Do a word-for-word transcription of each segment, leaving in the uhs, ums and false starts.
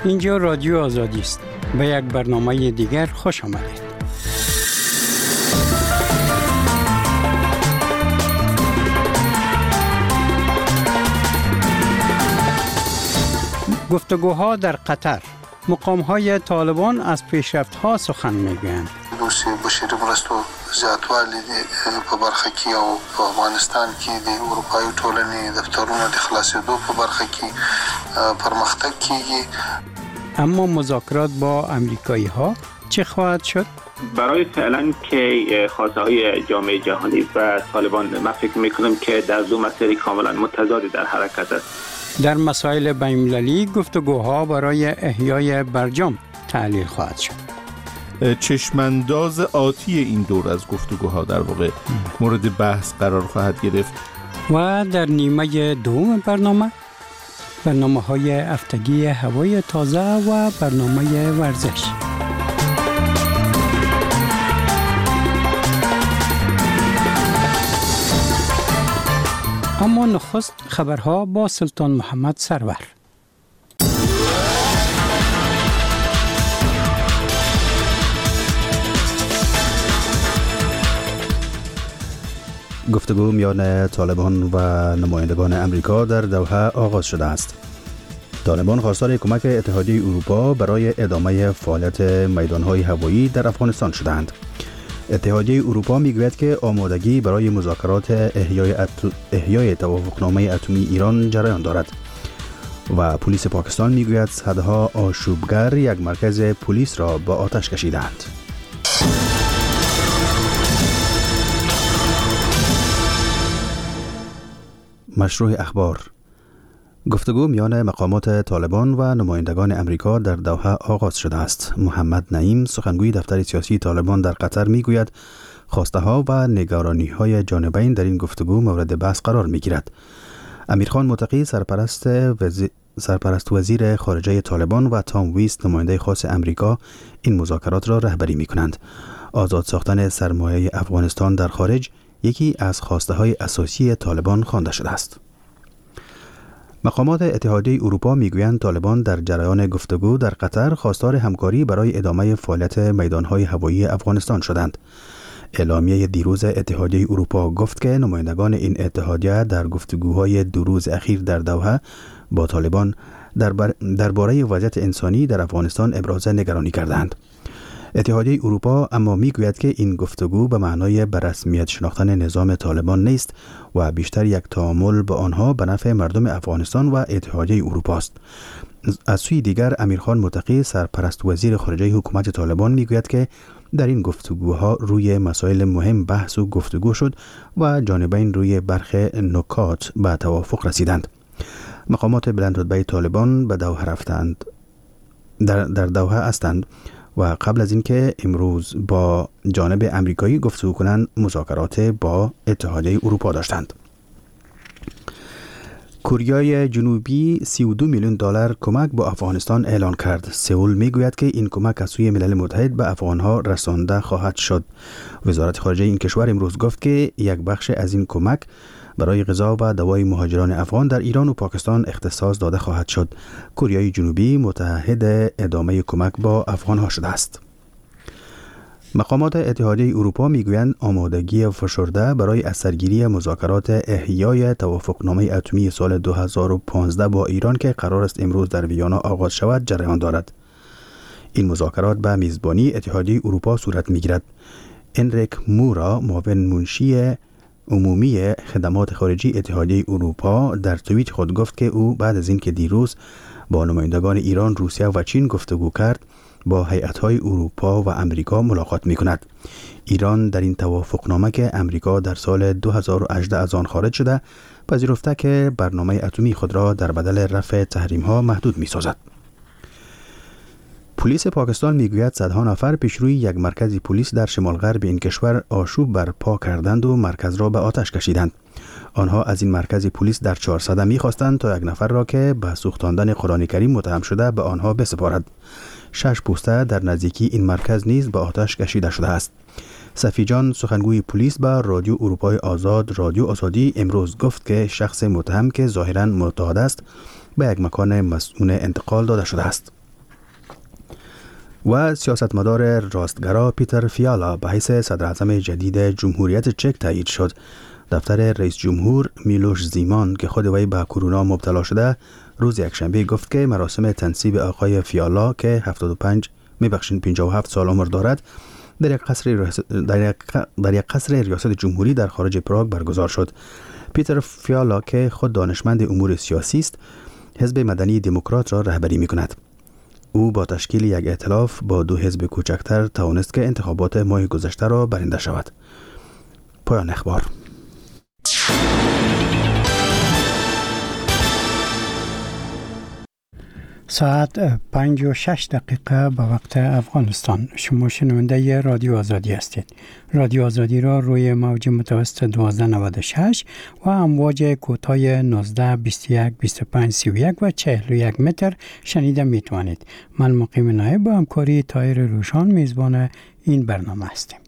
اینجا رادیو آزادی است. به یک برنامه دیگر خوش آمدید. گفتگوها در قطر. مقام‌های طالبان از پیشرفت‌ها سخن می‌گویند. روسیه بشری مرستو زیاتوالی په برخه کې او په افغانستان کې د اروپایي ټولنې دفترونو د خلاصېدو په برخه کې پرمختګ کیږي. اما مذاکرات با آمریکایی‌ها چه خواهد شد؟ برای فعلا که خواسته های جامعه جهانی و طالبان من فکر می‌کنم که در دو مسیر کاملا متضاد در حرکت است. در مسائل بین‌المللی گفتگوها برای احیای برجام تعلیل خواهد شد. چشمانداز آتی این دور از گفتگوها در واقع مورد بحث قرار خواهد گرفت. و در نیمه دوم برنامه برنامه‌های هفتگی هوای تازه و برنامه ورزش. اما نخست خبرها با سلطان محمد سرور. گفتگو میان طالبان و نمایندگان امریکا در دوحه آغاز شده است. طالبان خواستار کمک اتحادیه اروپا برای ادامه فعالیت میدانهای هوایی در افغانستان شدند. اتحادیه اروپا میگوید که آمادگی برای مذاکرات احیای, ات... احیای توافقنامه اتمی ایران جریان دارد و پلیس پاکستان میگوید صدها آشوبگر یک مرکز پلیس را با آتش کشیدند. مشروع اخبار. گفتگو میان مقامات طالبان و نمایندگان امریکا در دوحه آغاز شده است. محمد نعیم سخنگوی دفتر سیاسی طالبان در قطر میگوید خواسته ها و نگرانی های جانبین در این گفتگو مورد بحث قرار میگیرد. امیرخان متقی سرپرست وزیر سرپرست وزیر خارجه طالبان و تام ویست نماینده خاص امریکا این مذاکرات را رهبری میکنند. آزاد ساختن سرمایه افغانستان در خارج یکی از خواسته های اساسی طالبان خوانده شده است. مقامات اتحادیه اروپا میگویند طالبان در جریان گفتگو در قطر خواستار همکاری برای ادامه فعالیت میدانهای هوایی افغانستان شدند. اعلامیه دیروز اتحادیه اروپا گفت که نمایندگان این اتحادیه در گفتگوهای دو روز اخیر در دوحه با طالبان درباره وضعیت انسانی در افغانستان ابراز نگرانی کردند. اتحادیه اروپا اما میگوید که این گفتگو به معنای به رسمیت شناختن نظام طالبان نیست و بیشتر یک تعامل با آنها به نفع مردم افغانستان و اتحادیه اروپا است. از سوی دیگر امیرخان متقی سرپرست وزیر خارجه حکومت طالبان میگوید که در این گفتگوها روی مسائل مهم بحث و گفتگو شد و جانبین روی برخی نکات به توافق رسیدند. مقامات بلندرتبه طالبان به دوحه رفتند در در دوحه هستند و قبل از اینکه امروز با جانب امریکایی گفتگو کنند مذاکرات با اتحادیه اروپا داشتند. کره جنوبی سی و دو میلیون دلار کمک با افغانستان اعلان کرد. سئول میگوید که این کمک از سوی ملل متحد به افغانها رسانده خواهد شد. وزارت خارجه این کشور امروز گفت که یک بخش از این کمک برای غذا و دوای مهاجران افغان در ایران و پاکستان اختصاص داده خواهد شد. کره جنوبی متحد ادامه کمک با افغانها شده است. مقامات اتحادیه اروپا میگویند آمادگی فشرده برای از سرگیری مذاکرات احیای توافقنامه اتمی سال دو هزار و پانزده با ایران که قرار است امروز در ویانا آغاز شود جریان دارد. این مذاکرات به میزبانی اتحادیه اروپا صورت میگیرد. انریک مورا معاون منشی عمومی خدمات خارجی اتحادیه اروپا در توییت خود گفت که او بعد از اینکه دیروز با نمایندگان ایران، روسیه و چین گفتگو کرد با هیئت‌های اروپا و امریکا ملاقات می‌کند. ایران در این توافقنامه که امریکا در سال دو هزار و هجده از آن خارج شده پذیرفته که برنامه اتمی خود را در بدل رفع تحریم‌ها محدود می‌سازد. پلیس پاکستان میگوید صدها نفر پیشروی یک مرکز پلیس در شمال غرب این کشور آشوب برپا کردند و مرکز را به آتش کشیدند. آنها از این مرکز پلیس در چهارصده می‌خواستند تا یک نفر را که به سوختاندن قرآن کریم متهم شده به آنها بسپارد. شش پوسته در نزدیکی این مرکز نیز به آتش کشیده شده است. صفی جان سخنگوی پلیس به رادیو اروپای آزاد رادیو آزادی امروز گفت که شخص متهم که ظاهراً متعهد است به یک مکان مسئول انتقال داده شده است. و سیاستمدار راستگرا پیتر فیالا به حیث صدر اعظم جدید جمهوریت چک تایید شد. دفتر رئیس جمهور میلوش زیمان که خود وی به کرونا مبتلا شده روز یکشنبه گفت که مراسم تنصیب آقای فیالا که هفتاد و پنج میبخشین پنجاه و هفت سال عمر دارد در یک قصر ریاست در یک در یک قصر ریاست جمهوری در خارج پراگ برگزار شد. پیتر فیالا که خود دانشمند امور سیاسی است، حزب مدنی دموکرات را رهبری می‌کند. او با تشکیل یک ائتلاف با دو حزب کوچکتر توانست که انتخابات ماه گذشته را برنده شود. پایان اخبار. ساعت پنج و شش دقیقه به وقت افغانستان. شما شنونده رادیو آزادی هستید. رادیو آزادی را روی موج متوسط دوازده نود و شش و امواج کوتاه نوزده بیست و یک بیست و پنج سی و یک و چهل و یک متر شنیده می توانید. من مقیم نایب با همکاری طاهر روشان میزبان این برنامه هستیم.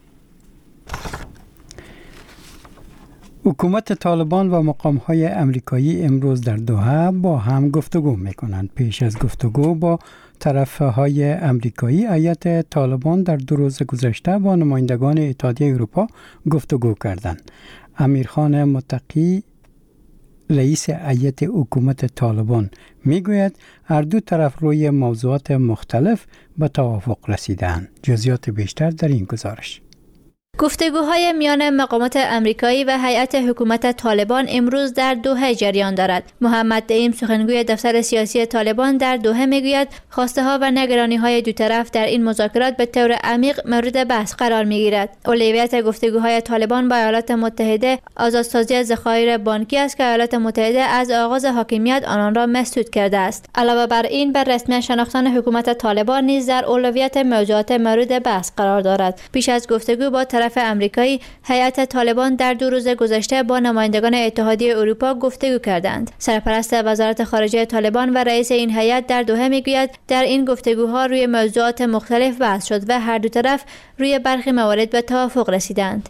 حکومت طالبان و مقام‌های امریکایی امروز در دوحه با هم گفتگو می‌کنند. پیش از گفتگو با طرف‌های امریکایی، هیئت طالبان در دو روز گذشته با نمایندگان اتحادیه اروپا گفتگو کردند. امیرخان متقی رئیس هیئت حکومت طالبان میگوید هر دو طرف روی موضوعات مختلف به توافق رسیدند. جزئیات بیشتر در این گزارش. گفتگوهای میان مقامات امریکایی و هیئت حکومت طالبان امروز در دوحه جریان دارد. محمد نعیم سخنگوی دفتر سیاسی طالبان در دوحه میگوید خواسته ها و نگرانی های دو طرف در این مذاکرات به طور عمیق مورد بحث قرار میگیرد. اولویت گفتگوهای طالبان با ایالات متحده آزادسازی ذخایر بانکی است که ایالات متحده از آغاز حاکمیت آنان را مسدود کرده است. علاوه بر این، بر رسمیت شناختن حکومت طالبان نیز در اولویت موضوعات مورد بحث قرار دارد. پیش از گفتگو با طرف امریکایی، هیئت طالبان در دو روز گذشته با نمایندگان اتحادیه اروپا گفتگو کردند. سرپرست وزارت خارجه طالبان و رئیس این هیئت در دوحه میگوید در این گفتگوها روی موضوعات مختلف بحث شد و هر دو طرف روی برخی موارد به توافق رسیدند.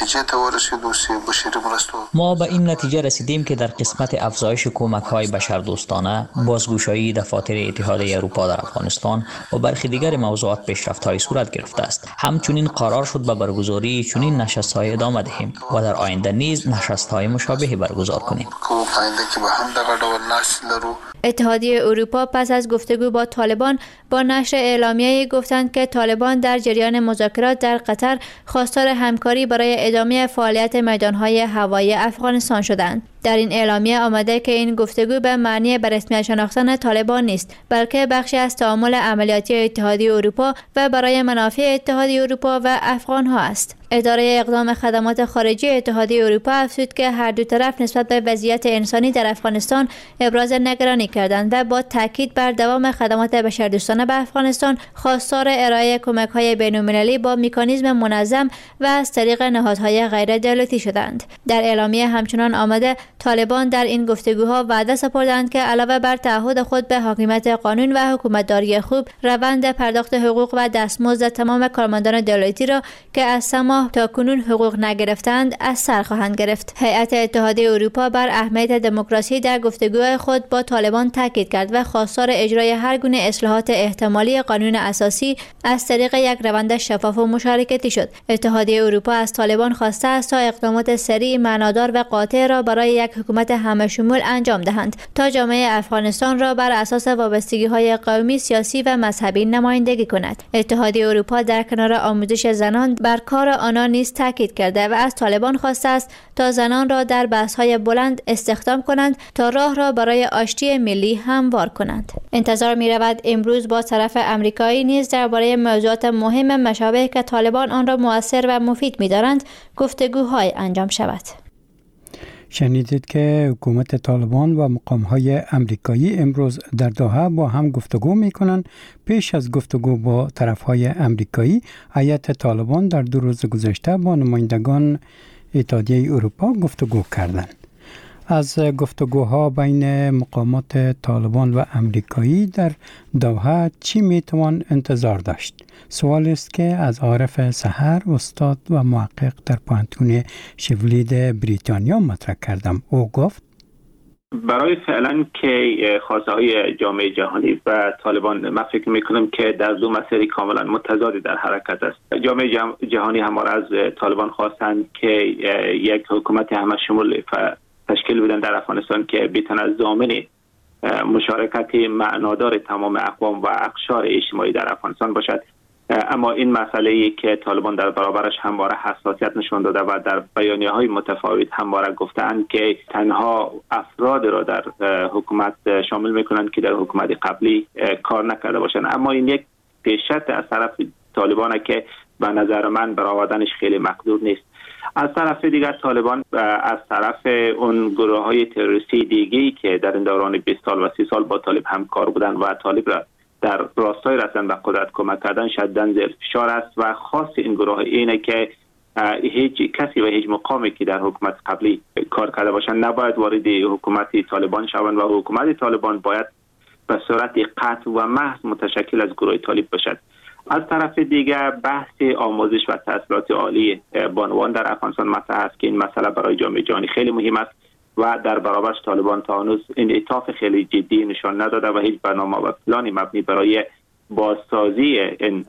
ما به این نتیجه رسیدیم که در قسمت افزایش کمک‌های بشردوستانه، بازگشایی دفاتر اتحادیه اروپا در افغانستان و برخی دیگر موضوعات پیشرفت‌های صورت گرفته است. همچنین قرار شد به برگزاری چنین نشست‌های ادامه دهیم و در آینده نیز نشست‌های مشابهی برگزار کنیم. اتحادیه اروپا پس از گفتگو با طالبان با نشر اعلامیه‌ای گفتند که طالبان در جریان مذاکرات در قطر خواستار همکاری برای ادامه فعالیت میدان‌های هوایی افغانستان شدند. در این اعلامیه آمده که این گفتگو به معنی به رسمیت شناختن طالبان نیست، بلکه بخشی از تعامل عملیاتی اتحادیه اروپا و برای منافع اتحادیه اروپا و افغان‌ها است. اداره اقدام خدمات خارجی اتحادیه اروپا افزود که هر دو طرف نسبت به وضعیت انسانی در افغانستان ابراز نگرانی کردند و با تاکید بر دوام خدمات بشردوستانه به افغانستان خواستار ارائه کمک‌های بین‌المللی با مکانیزم منظم و از طریق نهادهای غیر دولتی شدند. در اعلامیه همچنان آمده طالبان در این گفتگوها وعده سپردند که علاوه بر تعهد خود به حاکمیت قانون و حکومتداری خوب، روند پرداخت حقوق و دستمزد تمام کارمندان دولتی را که از سه ماه تا کنون حقوق نگرفتند از سر خواهند گرفت. هیئت اتحادیه اروپا بر اهمیت دموکراسی در گفتگوهای خود با طالبان تاکید کرد و خواستار اجرای هر گونه اصلاحات احتمالی قانون اساسی از طریق یک روند شفاف و مشارکتی شد. اتحادیه اروپا از طالبان خواسته است تا اقدامات سریع، معنادار و قاطع را برای یک حکومت همه شمول انجام دهند تا جامعه افغانستان را بر اساس وابستگی‌های قومی، سیاسی و مذهبی نمایندگی کند. اتحادیه اروپا در کنار آموزش زنان بر کار آنان نیز تاکید کرده و از طالبان خواسته است تا زنان را در بحث‌های بلند استخدام کنند تا راه را برای آشتی ملی هموار کنند. انتظار می‌رود امروز با طرف امریکایی نیز درباره موضوعات مهم مشابه که طالبان آن را مؤثر و مفید می‌دارند گفتگوهای انجام شود. شنیدید که حکومت طالبان و مقام‌های امریکایی امروز در دوحه با هم گفتگو می‌کنند. پیش از گفتگو با طرف‌های امریکایی، هیئت طالبان در دو روز گذشته با نمایندگان اتحادیه اروپا گفتگو کردند. از گفتگوها بین مقامات طالبان و امریکایی در دوحه چی میتوان انتظار داشت؟ سوال است که از عارف سحر، استاد و محقق در پوهنتون شفیلد بریتانیا مطرح کردم. او گفت برای فعلا که خواسته های جامعه جهانی و طالبان، من فکر میکنم که در دو مسیر کاملا متضاد در حرکت است. جامعه جهانی همواره از طالبان خواستند که یک حکومت همه شمول تشکیل بدن در افغانستان که بتونه ضامن مشارکت معنادار تمام اقوام و اقشار اجتماعی در افغانستان باشد. اما این مسئله ای که طالبان در برابرش همواره حساسیت نشان داده و در بیانیه‌های متفاوت همواره گفتند که تنها افراد را در حکومت شامل میکنند که در حکومت قبلی کار نکرده باشند. اما این یک پیشرفت از طرف طالبان که به نظر من برآوردنش خیلی مقدور نیست. از طرف دیگر طالبان از طرف اون گروه‌های تروریستی دیگه‌ای که در این دوران بیست سال و سی سال با طالب همکار بودند و طالب را در راستای رسیدن به قدرت کمک کردن شدیداً زیر فشار است و خاص این گروه اینه که هیچ کسی و هیچ مقامی که در حکومت قبلی کار کرده باشند نباید وارد حکومت طالبان شوند و حکومت طالبان باید به صورت قطع و محض متشکل از گروه طالب باشد. از طرف دیگر بحث آموزش و تحصیلات عالی بانوان در افغانستان مطرح است که این مسئله برای جامعه جهانی خیلی مهم است و در برابرش طالبان تا هنوز انعطاف خیلی جدی نشان نداده و هیچ برنامه و پلانی مبنی برای بازسازی این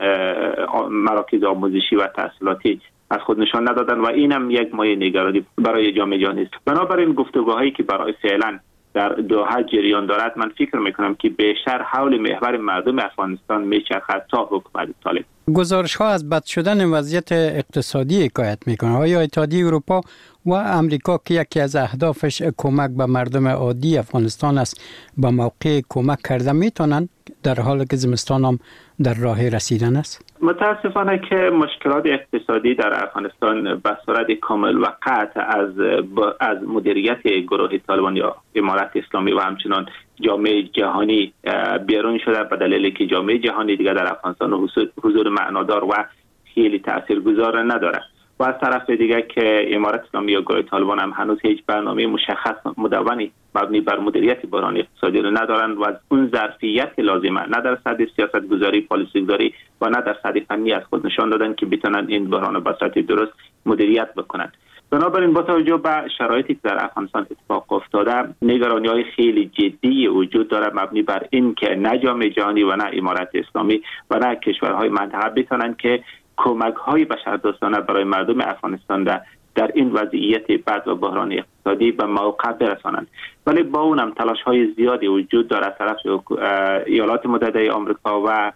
مراکز آموزشی و تحصیلاتی از خود نشان ندادن و اینم یک مایه نگرانی برای جامعه جهانی است. بنابراین گفتگوهایی که برای فعلا در دوحه جریان دارد، من فکر میکنم که بیشتر حول محور مردم افغانستان میچرخد تا حکومت طالب. گزارش ها از بد شدن وضعیت اقتصادی حکایت میکنه. آیا اتحادیه اروپا و امریکا که یکی از اهدافش کمک به مردم عادی افغانستان است به موقع کمک کرده میتونن در حالی که زمستان هم در راه رسیدن است؟ متاسفانه که مشکلات اقتصادی در افغانستان به صورت کامل و قطع از از مدیریت گروه طالبان یا امارت اسلامی و همچنان جامعه جهانی بیرون شده به دلیلی که جامعه جهانی دیگر در افغانستان حضور معنادار و خیلی تاثیرگذار نداره و از طرف دیگر که امارت اسلامی یا گروه طالبان هم هنوز هیچ برنامه مشخص مدونی مبنی بر مدیریت بحران اقتصادی رو ندارند و اون ظرفیت لازمه نه در سطح سیاست گذاری، پالیسی گذاری و نه در سطح فنی از خود نشان دادن که بتونن این بحران به صورت درست مدیریت بکنند. بنابراین با توجه به شرایطی که در افغانستان اتفاق افتاده، نگرانی‌های خیلی جدی وجود داره مبنی بر این که نه جامعه جهانی و نه امارت اسلامی و نه کشورهای منطقه بتونن که کمک‌های بشردوستانه برای مردم افغانستان در در این وضعیت بد و بحران اقتصادی به موقع برسانند. ولی با اونم تلاش‌های زیادی وجود دارد از طرف ایالات متحده آمریکا و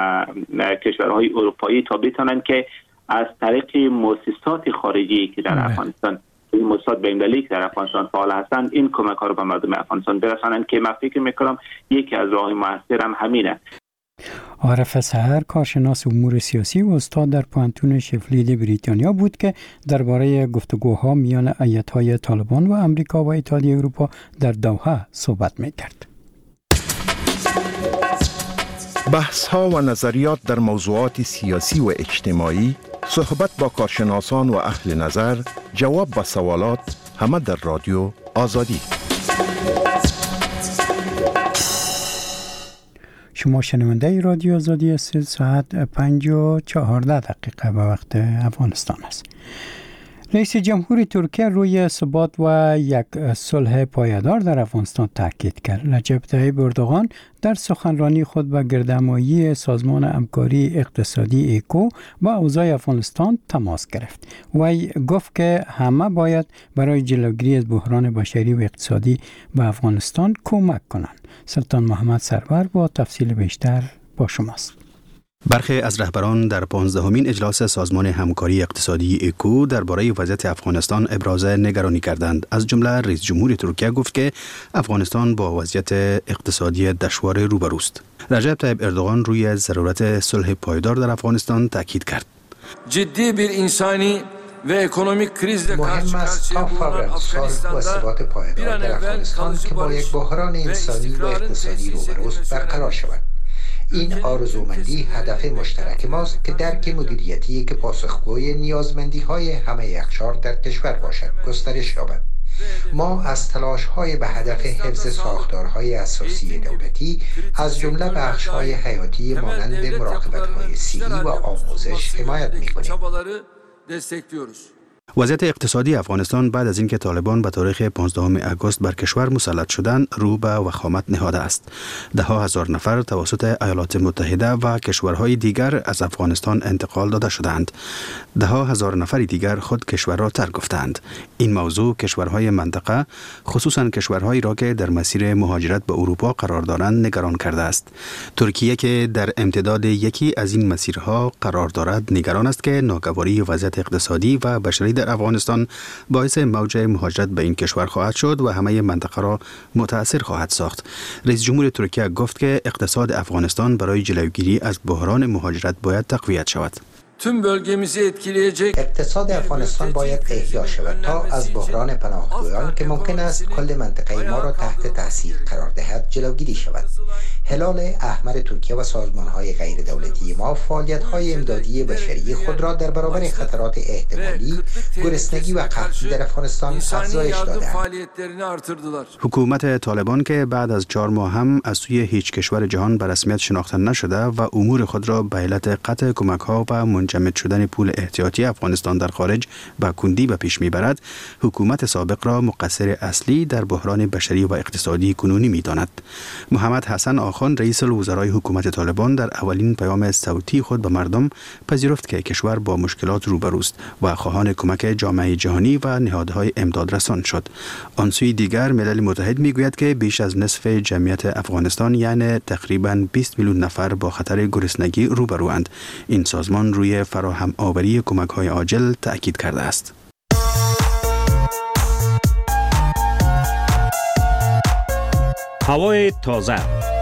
کشورهای اروپایی تا بتونن که از طریق مؤسسات خارجی که در افغانستان این مؤسسات بین‌المللی که در افغانستان فعال هستند این کمک‌ها رو به مردم افغانستان برسانند که من فکر می‌کنم یکی از راه‌های موثر هم همینه. عارف سحر کارشناس امور سیاسی و استاد در پوهنتون شفیلد بریتانیا بود که درباره گفتگوها میان ایالت‌های طالبان و امریکا و اتحادیه اروپا در دوحه صحبت می‌کرد. بحث‌ها و نظریات در موضوعات سیاسی و اجتماعی، صحبت با کارشناسان و اهل نظر، جواب به سوالات، همه در رادیو آزادی. شما شنونده رادیو آزادی است. ساعت پنج و چهارده دقیقه به وقت افغانستان است. رئیس جمهور ترکیه روی ثبات و یک صلح پایدار در افغانستان تاکید کرد. رجب طیب اردوغان در سخنرانی خود به گردهمایی سازمان همکاری اقتصادی ایکو با اوضاع افغانستان تماس گرفت. وی گفت که همه باید برای جلوگیری از بحران بشری و اقتصادی به افغانستان کمک کنند. سلطان محمد سرور با تفصیل بیشتر با شماست. برخی از رهبران در پانزدهمین اجلاس سازمان همکاری اقتصادی ایکو درباره وضعیت افغانستان ابراز نگرانی کردند. از جمله رئیس جمهور ترکیه گفت که افغانستان با وضعیت اقتصادی دشوار روبروست. رجب طیب اردوغان روی ضرورت صلح پایدار در افغانستان تاکید کرد. جدی bir insani ve ekonomik krizle karşı karşıya bulunan Afganistan'da پایدار در افغانستان که با یک بحران انسانی و اقتصادی روبروست برقرار شود. این آرزومندی هدف مشترک ماست که درک مدیریتی که پاسخگوی نیازمندی‌های همه اقشار در کشور باشد گسترش یابد. ما از تلاش‌های به هدف حفظ ساختارهای اساسی دولتی از جمله بخش‌های حیاتی مانند مراقبت‌های صحی و آموزش حمایت می‌کنیم. وضعیت اقتصادی افغانستان بعد از اینکه طالبان به تاریخ پانزدهم آگوست بر کشور مسلط شدند رو به وخامت نهاده است. ده ها هزار نفر توسط ایالات متحده و کشورهای دیگر از افغانستان انتقال داده شدند. ده ها هزار نفر دیگر خود کشور را ترک گفتند. این موضوع کشورهای منطقه خصوصا کشورهایی را که در مسیر مهاجرت به اروپا قرار دارند نگران کرده است. ترکیه که در امتداد یکی از این مسیرها قرار دارد نگران است که ناگواری وضعیت اقتصادی و بشری در افغانستان باعث موج مهاجرت به این کشور خواهد شد و همه منطقه را متاثر خواهد ساخت. رئیس جمهور ترکیه گفت که اقتصاد افغانستان برای جلوگیری از بحران مهاجرت باید تقویت شود. اقتصاد افغانستان باید احیا شود تا از بحران پناهجویان که ممکن است کل منطقه ما را تحت تاثیر قرار دهد جلوگیری شود. هلال احمر ترکیه و سازمان‌های غیر دولتی ما فعالیت‌های امدادی بشری خود را در برابر خطرات احتمالی گرسنگی و قحطی در افغانستان افزایش دادند. حکومت طالبان که بعد از چهار ماه هم از سوی هیچ کشور جهان به رسمیت شناخته نشده و امور خود را به علت قطع کمک‌ها و منجمد شدن پول احتیاطی افغانستان در خارج به کندی به پیش میبرد، حکومت سابق را مقصر اصلی در بحران بشری و اقتصادی کنونی می‌داند. محمد حسن آخان رئیس الوزرای حکومت طالبان در اولین پیام صوتی خود به مردم پذیرفت که کشور با مشکلات روبروست و خواهان کمک جامعه جهانی و نهادهای امداد رسان شد. آن سوی دیگر ملل متحد میگوید که بیش از نصف جمعیت افغانستان یعنی تقریباً بیست میلیون نفر با خطر گرسنگی روبروند. این سازمان روی فراهم آوری کمک‌های عاجل تأکید کرده است. هوای تازه،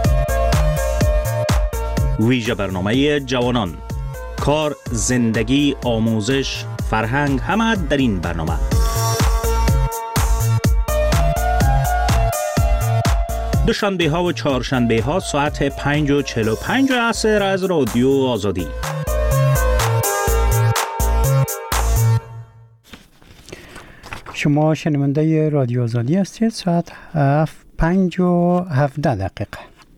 ویژه برنامه جوانان، کار، زندگی، آموزش، فرهنگ، همه در این برنامه. دوشنبه ها و چهارشنبه ها ساعت پنج و چهل و پنج عصر از رادیو آزادی. شما شنونده رادیو آزادی هستید. ساعت پنج و هفده دقیقه.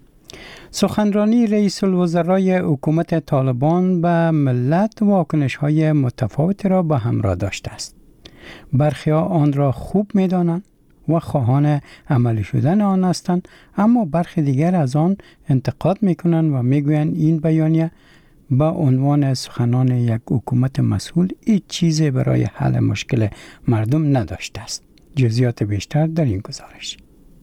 سخنرانی رئیس الوزرای حکومت طالبان به ملت واکنش های متفاوتی را به همراه داشته است. برخی آن را خوب می دانند و خواهان عملی شدن آن هستند، اما برخی دیگر از آن انتقاد می کنند و می گویند این بیانیه با عنوان سخنان یک حکومت مسئول هیچ چیزی برای حل مشکل مردم نداشته است. جزئیات بیشتر در این گزارش.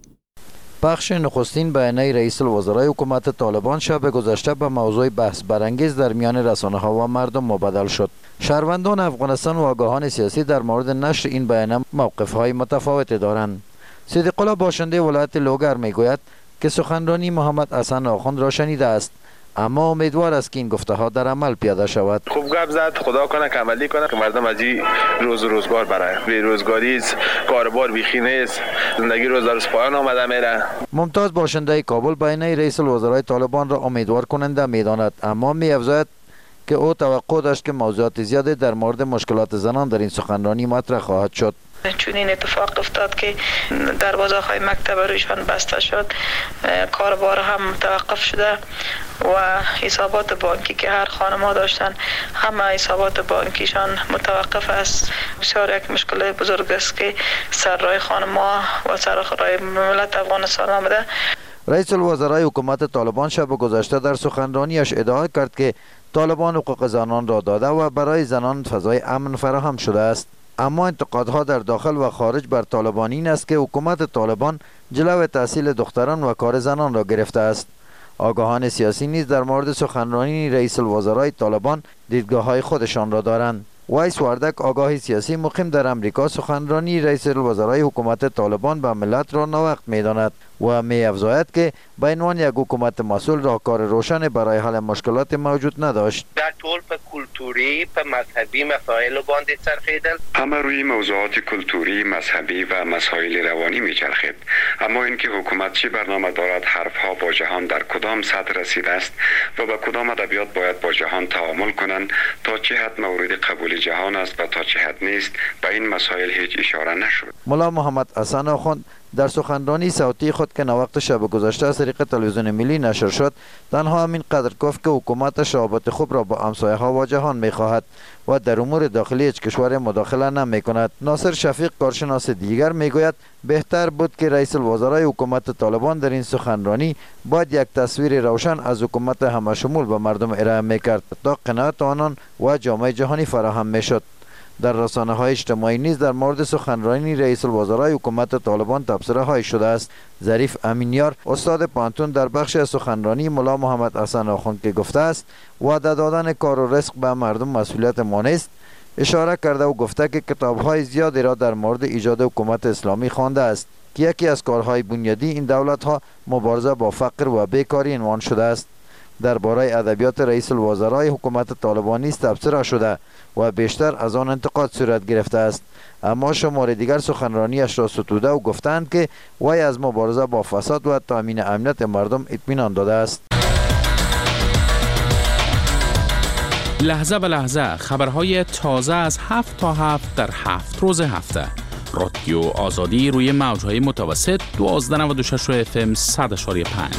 بخش نخستین بیانیه رئیس الوزرای حکومت طالبان شب گذشته به موضوع بحث برانگیز در میان رسانه‌ها و مردم مبادل شد. شهروندان افغانستان و آگاهان سیاسی در مورد نشر این بیانیه موقف‌های متفاوتی دارند. صدیق الله باشنده ولایت لوگر میگوید که سخنرانی محمد حسن آخوند را شنیده است، اما امیدوار است که این گفته ها در عمل پیاده شود. خوب گپ زد، خدا کنه که عملی کنه که مردم از این روز روزگار برای بیروزگاری است، کاربار بیخی نیست، زندگی روز در روز پایان آمده میره. ممتاز باشنده کابل بیانیه رئیس الوزرای طالبان را امیدوار کننده میداند، اما می‌افزاید که او توقع داشت که موضوعات زیادی در مورد مشکلات زنان در این سخنرانی مطرح خواهد شد. چون این اتفاق افتاد که دروازه‌های مکتب رویشان بسته شد، کاربار هم توقف شده و حسابات بانکی که هر خانم‌ها داشتن همه حسابات بانکیشان متوقف است. بسیار یک مشکل بزرگ است که سر راه خانم‌ها و سر راه ملت افغانستان آمده. رئیس الوزرای حکومت طالبان شب گذشته در سخنرانیش ادعا کرد که طالبان حقوق زنان را داده و برای زنان فضای امن فراهم شده است. اما انتقادها در داخل و خارج بر طالبان این است که حکومت طالبان جلو تحصیل دختران و کار زنان را گرفته است. آگاهان سیاسی نیز در مورد سخنرانی رئیس الوزرای طالبان دیدگاه‌های خودشان را دارند. وایس واردک آگاه سیاسی مقیم در امریکا سخنرانی رئیس الوزرای حکومت طالبان به ملت را ناوقت می‌داند و می‌افزاید که به عنوان یک حکومت مسئول راهکار روشن برای حل مشکلات موجود نداشت. در طول په کلتوری په مذهبی مسائل باندې چرخیدل، همه روی موضوعات کلتوری، مذهبی و مسائل روانی می‌چرخید. اما اینکه حکومت چه برنامه دارد، حرفها با جهان در کدام سطح رسیده است و با کدام ادبیات باید با جهان تعامل کنند، تا چه حد مورد قبول جهان است و تا چه حد نیست، به این مسائل هیچ اشاره نشد. ملا محمد حسن آخوند در سخنرانی صوتی خود که نوقت شب گذشته از طریق تلویزیون ملی نشر شد، تنها همین قدر گفت که حکومتش رابطه خوب را با همسایه ها و جهان می خواهد و در امور داخلی هیچ کشور مداخله نمی کند. ناصر شفیق کارشناس دیگر می گوید بهتر بود که رئیس الوزرای حکومت طالبان در این سخنرانی باید یک تصویر روشن از حکومت همشمول به مردم ارائه می کرد تا قناعت آنان و جامعه جهانی فراهم می شد. در رسانه های اجتماعی نیز در مورد سخنرانی رئیس الوزرای حکومت طالبان تبصره های شده است. ظریف امینیار استاد پانتون در بخش سخنرانی ملا محمد حسن آخوند که گفته است وعده دادن کار و رزق به مردم مسئولیت ما نیست، اشاره کرده و گفته که کتاب های زیادی را در مورد ایجاد حکومت اسلامی خوانده است که یکی از کارهای بنیادی این دولت ها مبارزه با فقر و بیکاری عنوان شده است. درباره ادبیات رئیس الوزرای حکومت طالبان نیز تبصره شده و بیشتر از آن انتقاد صورت گرفته است، اما شمار دیگر سخنرانیش را ستوده و گفتند که وی از مبارزه با فساد و تامین امنیت مردم اطمینان داده است. لحظه به لحظه خبرهای تازه از هفت تا هفت در هفت روز هفته. رادیو آزادی روی موجهای متوسط دوازده نود و شش اف ام صد اشاری پنج.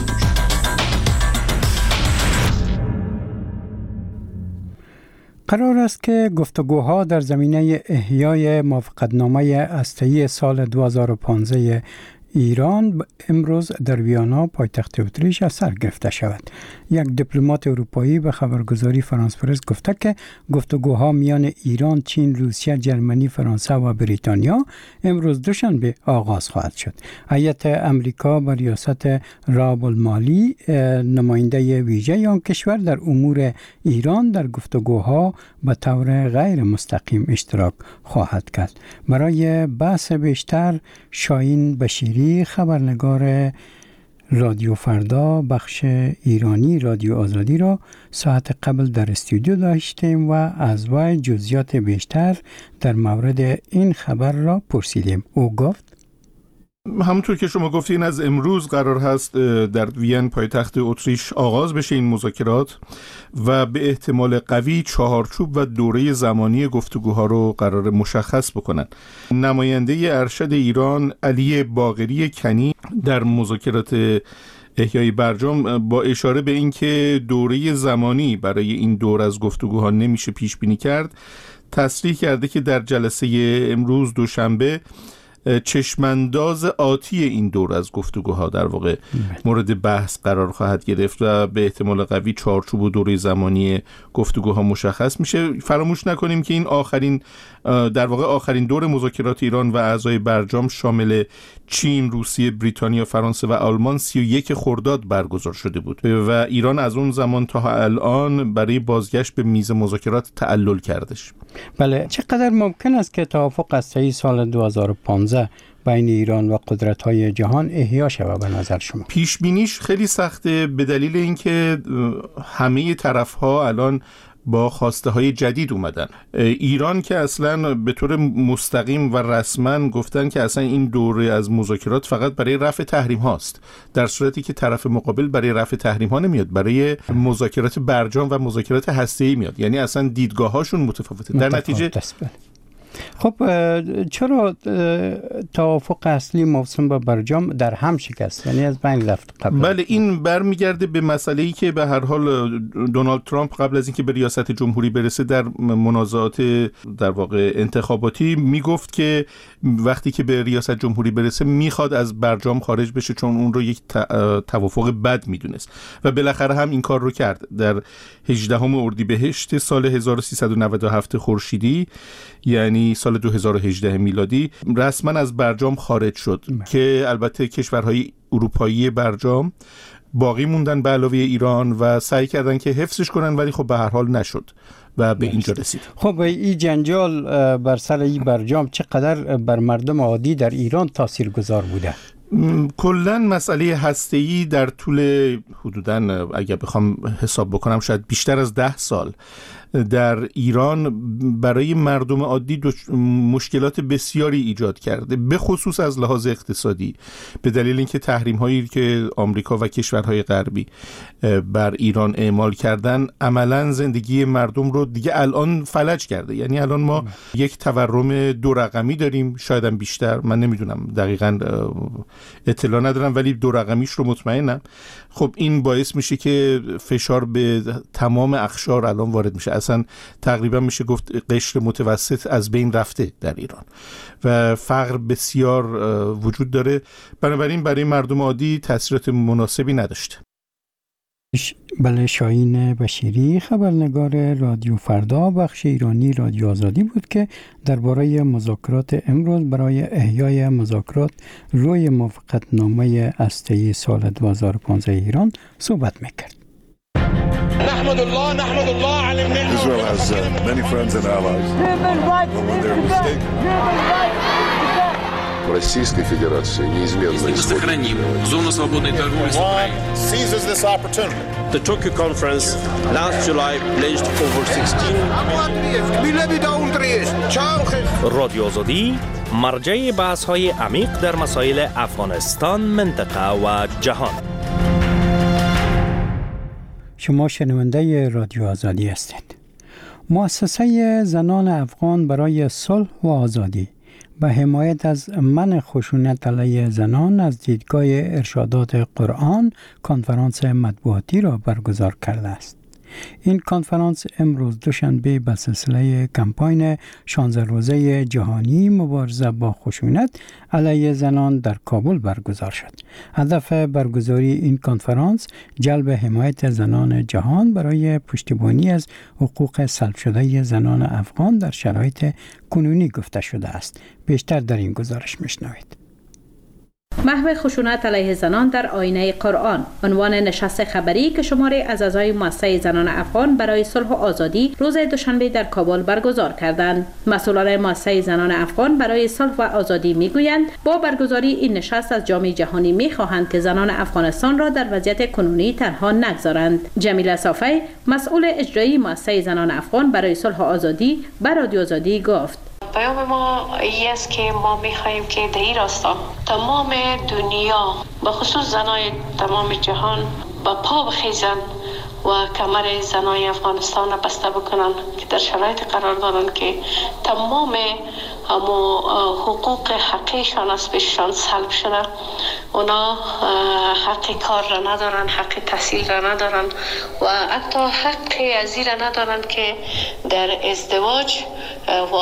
قرار است که گفتگوها در زمینه احیای موافقتنامه هسته‌ای سال دو هزار و پانزده ایران امروز در ویانا پایتخت اتریش از سر گرفته شود. یک دیپلمات اروپایی به خبرگزاری فرانس پرس گفته که گفتگوها میان ایران، چین، روسیه، جرمنی، فرانسه و بریتانیا امروز دوشنبه آغاز خواهد شد. هیئت امریکا به ریاست راب المالی نماینده ویژه آن کشور در امور ایران در گفتگوها به طور غیر مستقیم اشتراک خواهد کرد. برای بحث بیشتر شاهین بشیری خبرنگار رادیو فردا بخش ایرانی رادیو آزادی را ساعت قبل در استودیو داشتیم و از وی جزئیات بیشتر در مورد این خبر را پرسیدیم. او گفت همونطور که شما گفتین از امروز قرار هست در وین پایتخت اتریش آغاز بشه این مذاکرات و به احتمال قوی چهارچوب و دوره زمانی گفتگوها رو قرار مشخص بکنن. نماینده ارشد ایران علی باقری کنی در مذاکرات احیای برجام با اشاره به اینکه دوره زمانی برای این دور از گفتگوها نمیشه پیش بینی کرد، تصریح کرده که در جلسه امروز دوشنبه چشمانداز آتی این دور از گفتگوها در واقع مورد بحث قرار خواهد گرفت و به احتمال قوی چارچوب و دوره زمانی گفتگوها مشخص میشه. فراموش نکنیم که این آخرین در واقع آخرین دور مذاکرات ایران و اعضای برجام شامل چین، روسیه، بریتانیا، فرانسه و آلمان سی و یک خرداد برگزار شده بود و ایران از اون زمان تا الان برای بازگشت به میز مذاکرات تعلل کردش. بله، چقدر ممکن است که توافق هسته‌ای سال دو هزار و پانزده بین ایران و قدرت‌های جهان احیا شود به نظر شما؟ پیش بینیش خیلی سخته به دلیل اینکه همه طرف‌ها الان با خواسته های جدید اومدن. ایران که اصلا به طور مستقیم و رسما گفتن که اصلا این دوره از مذاکرات فقط برای رفع تحریم هاست، در صورتی که طرف مقابل برای رفع تحریم ها نمیاد، برای مذاکرات برجام و مذاکرات هسته‌ای میاد. یعنی اصلا دیدگاه هاشون متفاوته. در نتیجه خب چرا توافق اصلی موسوم به برجام در هم شکست، یعنی از بین رفت قبل؟ بله، این برمیگرده به مسئله‌ای که به هر حال دونالد ترامپ قبل از اینکه به ریاست جمهوری برسه در منازعات در واقع انتخاباتی میگفت که وقتی که به ریاست جمهوری برسه میخواد از برجام خارج بشه چون اون رو یک توافق بد میدونست و بالاخره هم این کار رو کرد. در هجدهم اردیبهشت سال هزار و سیصد و نود و هفت خورشیدی، یعنی سال دو هزار و هجده میلادی، رسما از برجام خارج شد م. که البته کشورهای اروپایی برجام باقی موندن به علاوه ایران و سعی کردن که حفظش کنن، ولی خب به هر حال نشد و به اینجا رسید. خب این جنجال بر سر این برجام چقدر بر مردم عادی در ایران تاثیرگذار بوده؟ کلا مسئله هسته‌ای در طول حدوداً اگر بخوام حساب بکنم شاید بیشتر از ده سال در ایران برای مردم عادی مشکلات بسیاری ایجاد کرده، به خصوص از لحاظ اقتصادی، به دلیل اینکه تحریم هایی که آمریکا و کشورهای غربی بر ایران اعمال کردن عملاً زندگی مردم رو دیگه الان فلج کرده. یعنی الان ما یک تورم دو رقمی داریم، شاید هم بیشتر، من نمیدونم دقیقاً اطلاع ندارم ولی دو رقمیش رو مطمئنم. خب این باعث میشه که فشار به تمام اقشار الان وارد میشه. اصلا تقریبا میشه گفت قشر متوسط از بین رفته در ایران و فقر بسیار وجود داره، بنابراین برای مردم عادی تاثیرات مناسبی نداشته. بله، شاهین بشیری، خبرنگار رادیو فردا بخش ایرانی رادیو آزادی بود که درباره مذاکرات امروز برای احیای مذاکرات روی موافقتنامه هسته‌ای سال دو هزار و پانزده ایران صحبت میکرد. نحمد الله نحمد الله على النعمة. Israel has uh, many friends and allies. В Российской Федерации неизменно сохраним зону свободной торговли с Украиной. Seizes this opportunity. The Tokyo conference last July pledged over sixteen. رادیو آزادی مرجع بحث‌های عمیق در مسائل افغانستان، منطقه و جهان. شما شنونده رادیو آزادی هستید. مؤسسه زنان افغان برای صلح و آزادی به حمایت از منع خشونت علیه زنان از دیدگاه ارشادات قرآن کنفرانس مطبوعاتی را برگزار کرده است. این کنفرانس امروز دوشنبه به سلسله کمپاین شانزده روزه جهانی مبارزه با خشونت علیه زنان در کابل برگزار شد. هدف برگزاری این کنفرانس جلب حمایت زنان جهان برای پشتیبانی از حقوق سلب شده زنان افغان در شرایط کنونی گفته شده است. بیشتر در این گزارش میشنوید. محو خشونت علیه زنان در آینه قرآن، عنوان نشست خبری که شماری از اعضای مؤسسه زنان افغان برای صلح و آزادی روز دوشنبه در کابل برگزار کردند. مسئولان مؤسسه زنان افغان برای صلح و آزادی میگویند با برگزاری این نشست از جامعه جهانی میخواهند که زنان افغانستان را در وضعیت کنونی تنها نگذارند. جمیله صافی، مسئول اجرایی مؤسسه زنان افغان برای صلح و آزادی، به رادیو آزادی گفت: پیام ما این است که ما می‌خواهیم که در این راستا تمام دنیا به خصوص زنای تمام جهان با پا بخیزند و کمر زنای افغانستان را بسته بکنند که در شرایط قرار دارند که تمام همو حقوق حقیقشان از پیششان سلب شده. اونا حق کار را ندارن، حق تحصیل را ندارن و حتی حق ازی را ندارن که در ازدواج و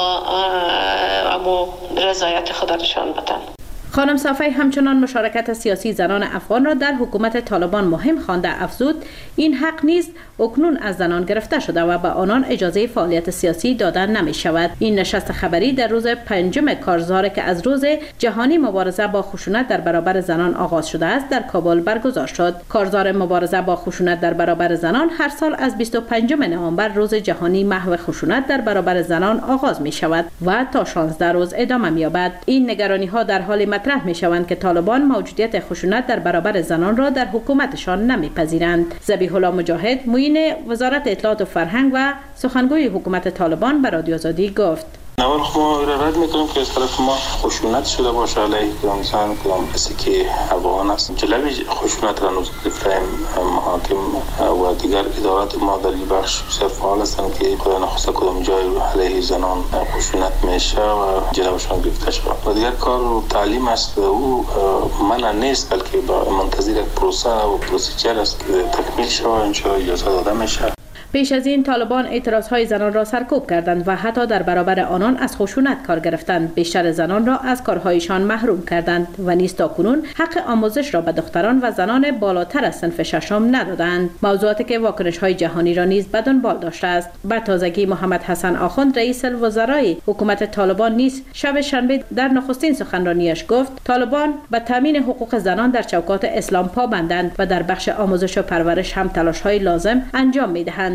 همو رضایت خود نشان بدن. خانم صافی همچنان مشارکت سیاسی زنان افغان را در حکومت طالبان مهم خوانده افزود این حق نیز اکنون از زنان گرفته شده و به آنان اجازه فعالیت سیاسی دادن نمی شود. این نشست خبری در روز پنجم کارزار که از روز جهانی مبارزه با خشونت در برابر زنان آغاز شده است در کابل برگزار شد. کارزار مبارزه با خشونت در برابر زنان هر سال از بیست و پنجم نوامبر روز جهانی محو خشونت در برابر زنان آغاز می شود و تا شانزده روز ادامه می یابد. این نگرانی ها در حال مطرح می شوند که طالبان موجودیت خشونت در برابر زنان را در حکومتشان نمیپذیرند. ذبیح الله مجاهد، معین وزارت اطلاعات و فرهنگ و سخنگوی حکومت طالبان به رادیو آزادی گفت: اول ما رد میکنیم که از طرف ما خشونت شده باشه علیه کدام زن کدام کسی که افغان است. جلوی خشونت را نگرفتیم. محاکم و دیگر ادارات ما در این بخش بسیار فعال هستند که خدا نخواسته کدام جای علیه زنان خشونت میشه و جلوشان گرفته شود. و دیگر کار تعلیم است. او منع نیست بلکه با منتظر یک پروسه و پروسیجر است که تکمیل شود ان شاء الله اجازه داده میشه. پیش از این طالبان اعتراضهای زنان را سرکوب کردند و حتی در برابر آنان از خشونت کار گرفتند. بیشتر زنان را از کارهایشان محروم کردند و نیز تاکنون حق آموزش را به دختران و زنان بالاتر از صنف ششم ندادند. موضوعاتی که واکنش‌های جهانی را نیز به دنبال داشته است. به تازگی محمد حسن آخوند رئیس الوزرای حکومت طالبان نیز شب شنبه در نخستین سخنرانیش گفت طالبان به تامین حقوق زنان در چوکات اسلام پابندند و در بخش آموزش و پرورش هم تلاش‌های لازم انجام می‌دهند.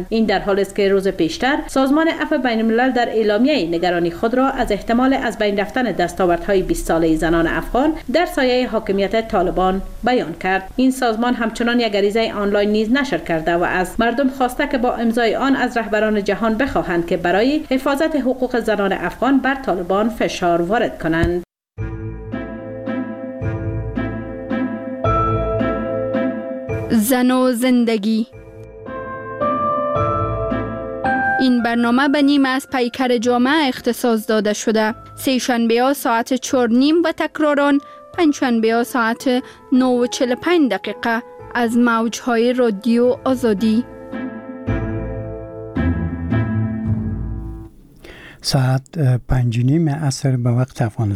کنند. این در حالی است که روز پیشتر سازمان عفو بین الملل در اعلامیه نگرانی خود را از احتمال از بین رفتن دستاوردهای بیست ساله زنان افغان در سایه حاکمیت طالبان بیان کرد. این سازمان همچنان یک عریضه آنلاین نیز نشر کرده و از مردم خواسته که با امضای آن از رهبران جهان بخواهند که برای حفاظت حقوق زنان افغان بر طالبان فشار وارد کنند. زن و زندگی. این برنامه به نیم از پیکر جامعه اختصاص داده شده. سه شنبه ها ساعت چهار نیم و تکراران پنج شنبه ها ساعت نه و چهل و پنج دقیقه از موجهای رادیو آزادی. ساعت پنج نیم عصر به وقت افغانستان